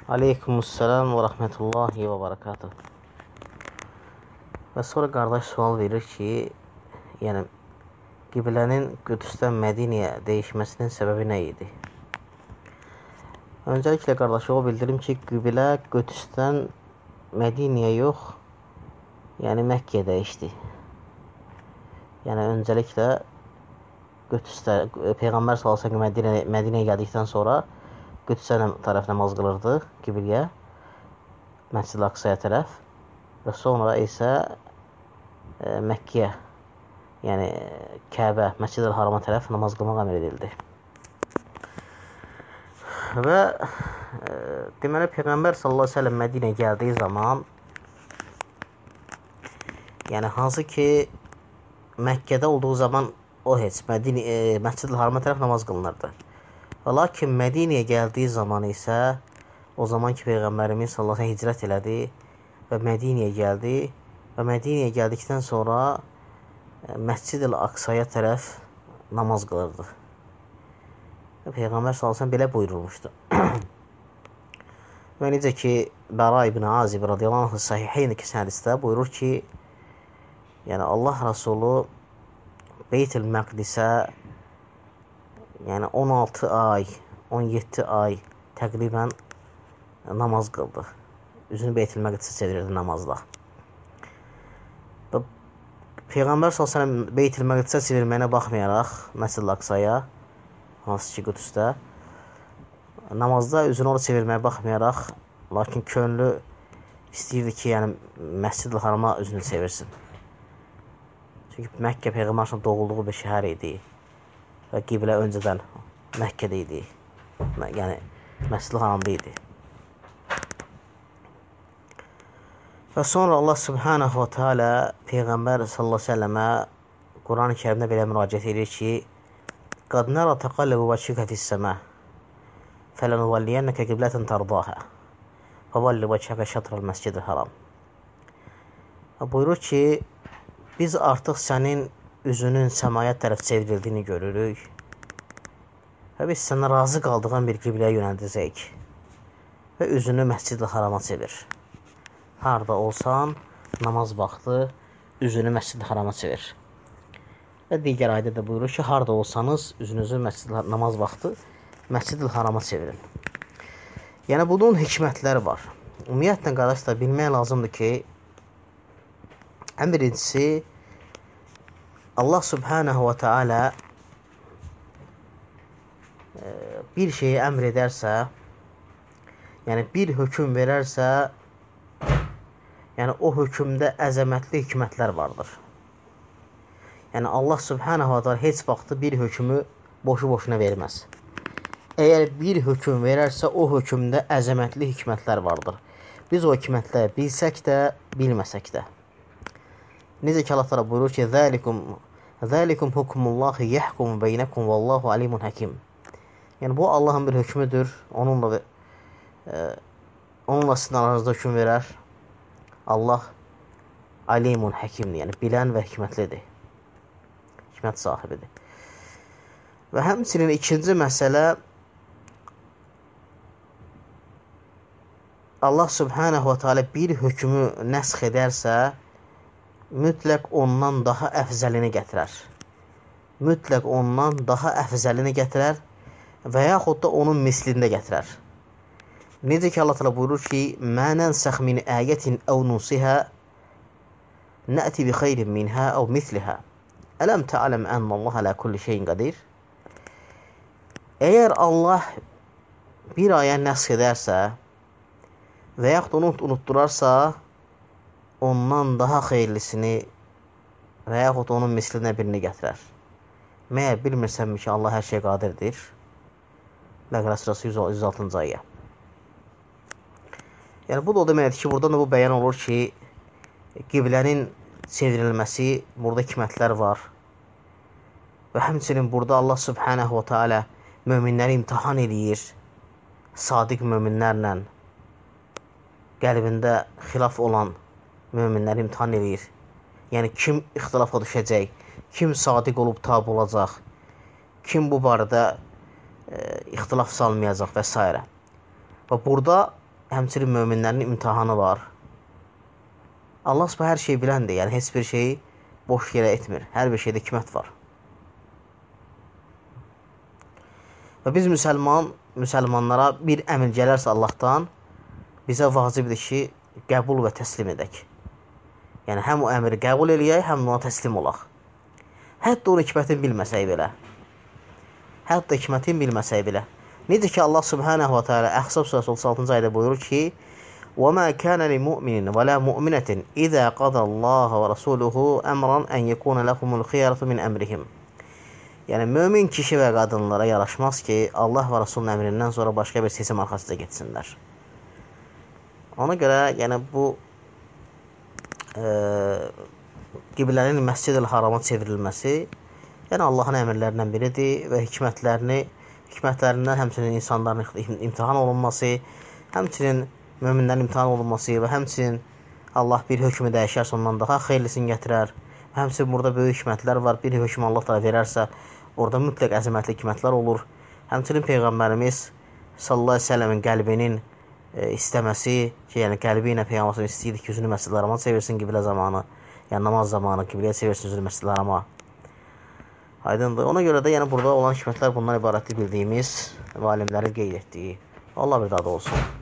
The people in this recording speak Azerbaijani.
Aleykumussalam və rəhmətullahi və barakatuh. Və sonra qardaş sual verir ki, yəni qiblənin Qüdsdən Mədinəyə dəyişməsinin səbəbi nə idi? Öncəliklə qardaşa o bildirim ki, qiblə Qüdsdən Mədinəyə yox, yəni Məkkəyə dəyişdi. Yəni öncəliklə Qüdsdə Peyğəmbər sallallahu əleyhi və səlləm Mədinəyə gəldikdən sonra Qüdsə tərəf namaz qılırdı Qibliyə, Məscid-i Aqsaya tərəf və sonra isə Məkkəyə, yəni Kəbə, Məscid-i Harama tərəf namaz qılmaq əmr edildi. Və deməli Peyğəmbər sallallahu əleyhi və səlləm Mədinəyə gəldiyi zaman, yəni hansı ki Məkkədə olduğu zaman o heç Məscid-i Harama tərəf namaz qılınırdı. Lakin Mədinəyə gəldiyi zaman isə o zaman ki Peyğəmbərimiz sallallahu əleyhi və səlləm hicrət elədi və Mədinəyə gəldi və Mədinəyə gəldikdən sonra Məscid-i Aqsaya tərəf namaz qılırdı. Peyğəmbər sallallahu əleyhi və səlləm belə buyurmuşdu. Və necə ki Bəra ibn Azib radiyallahu anh sahiheyndəki hədisdə buyurur ki, yəni Allah Rəsulu Beyt-ül Məqdisə yəni 16 ay, 17 ay təqribən namaz qıldı. Üzünü Beyt-ül Məqdisə çevirirdi namazda. Və Peyğəmbər s.ə.v Beyt-ül Məqdisə çevirməyinə baxmayaraq Məscid-i Aqsaya, hansı ki Qüdsdə, namazda üzünü orada çevirməyə baxmayaraq, lakin könlü istəyirdi ki, yəni Məscid-i Harama üzünü çevirsin. Çünki Məkkə Peyğəmbər s.ə.v doğulduğu bir şəhər idi. Və qiblə öncədən Məkkədə idi, yəni Məscid-i Haramda idi. Və sonra Allah Subhanahu wa Ta'ala Peyğəmbər sallallahu əleyhi və səlləmə Quran-ı Kərimdə belə müraciət edir ki, "Qad nara taqallabu vəchika fis-səma, fələnuwalliyannaka qiblatan tardaha, fawalli vəchaka şatral məscidil haram." Buyurur ki, biz artıq sənin üzünün səmaya tərəf çevrildiyini görürük və biz sənə razı qaldığın bir qibləyə yönəldəcəyik və üzünü Məscid-i Harama çevir. Harada olsan, namaz vaxtı üzünü Məscid-i Harama çevir. Və digər ayədə də buyurur ki, harada olsanız, üzünüzü namaz vaxtı Məscid-i Harama çevirin. Yəni, bunun hikmətləri var. Ümumiyyətlə, qardaşlar, bilmək lazımdır ki, ən birincisi, Allah Subhanahu wa Ta'ala bir şeyi əmr edərsə, yəni bir hökm verərsə, yəni o hökmdə əzəmətli hikmətlər vardır. Yəni Allah Subhanahu wa Ta'ala heç vaxt bir hökmü boşu-boşuna verməz. Əgər bir hökm verərsə, o hökmdə əzəmətli hikmətlər vardır. Biz o hikmətləri bilsək də, bilməsək də. Necə ki Allah Teala buyurur ki, "Zəlikum hukmullahi yahkumu beynekum vallahu alimun hakim." Yəni bu Allahın bir hökmüdür. Onunla sizin aranızda hökm verər. Allah alimun hakimdir, yəni bilən və hikmətlidir. Hikmət sahibidir. Və həmçinin ikinci məsələ, Allah Subhanahu wa Ta'ala bir hökmü nəsx edərsə, mütləq ondan daha əfzəlini gətirər. Mütləq ondan daha əfzəlini gətirər və yaxud da onun mislində gətirər. Necə ki Allah Teala buyurur ki, "Mə nənsəx min ayətin əv nusiha nə'ti bi xeyrin minha əv misliha. Ələm tə'ləm ənəllaha alə kulli şeyin qadir." Əgər Allah bir ayə nəsx edərsə və yaxud onu unutturarsa, ondan daha xeyirlisini və yaxud onun mislinə birini gətirər. Məyər bilmirsənmi ki, Allah hər şey qadirdir? Bəqərə surəsi 106-cı ayə. Yəni, bu da o deməkdir ki, buradan da bu bəyan olur ki, qiblənin çevrilməsi, burada hikmətlər var. Və həmçinin burada Allah Subhanahu wa Ta'ala möminləri imtihan edir, sadiq möminlərlə, qəlbində xilaf olan möminləri imtihan edir. Yəni, kim ixtilafa düşəcək, kim sadiq olub tabi olacaq, kim bu barədə ixtilaf salmayacaq və s. Və burada həmçinin möminlərin imtahanı var. Allah Subhanahu hər şeyi biləndir. Yəni heç bir şeyi boş yerə etmir. Hər bir şeydə hikmət var. Və biz müsəlmanlara bir əmr gələrsə Allahdan, bizə vacibdir ki, qəbul və təslim edək. Yəni həm o əmri qəbul eləyək, həm ona təslim olaq. Hətta onun hikmətini bilməsək belə. Necə ki Allah Subhanahu wa Taala Əhzab surəsi 36-cı ayədə buyurur ki: وَمَا كَانَ لِمُؤْمِنٍ وَلَا مُؤْمِنَةٍ إِذَا قَضَى اللَّهُ وَرَسُولُهُ أَمْرًا أَنْ يَكُونَ لَهُمُ الْخِيَرَةُ مِنْ أَمْرِهِمْ. Yəni mömin kişi və qadınlara yaraşmaz ki, Allah və Rasulun əmrindən sonra başqa bir seçim arxasında getsinlər. Ona görə yəni bu qiblənin Məscid-i Harama çevrilməsi yəni Allahın əmrlərindən biridir və hikmətlərindən həmçinin insanların imtihan olunması, həmçinin möminlərin imtihan olunması və həmçinin Allah bir hökmü dəyişərsə ondan daha xeyirlisini gətirər. Həmçinin burada böyük hikmətlər var. Bir hökm Allah da verərsə, orada mütləq əzəmətli hikmətlər olur. Həmçinin Peyğəmbərimiz sallallahu əleyhi və səlləmin qəlbinin istəməsi ki, yəni qəlbi ilə Peyğəmbər istəyirdi ki, üzünü Məscid-i Harama çevirsin qiblə zamanı, yəni namaz zamanı qibləyə çevirsin üzünü Məscid-i Harama. Aydındır. Ona görə də yəni burada olan hikmətlər bundan ibarətli bildiyimiz və alimlərin qeyd etdiyi. Allah bir dadı olsun.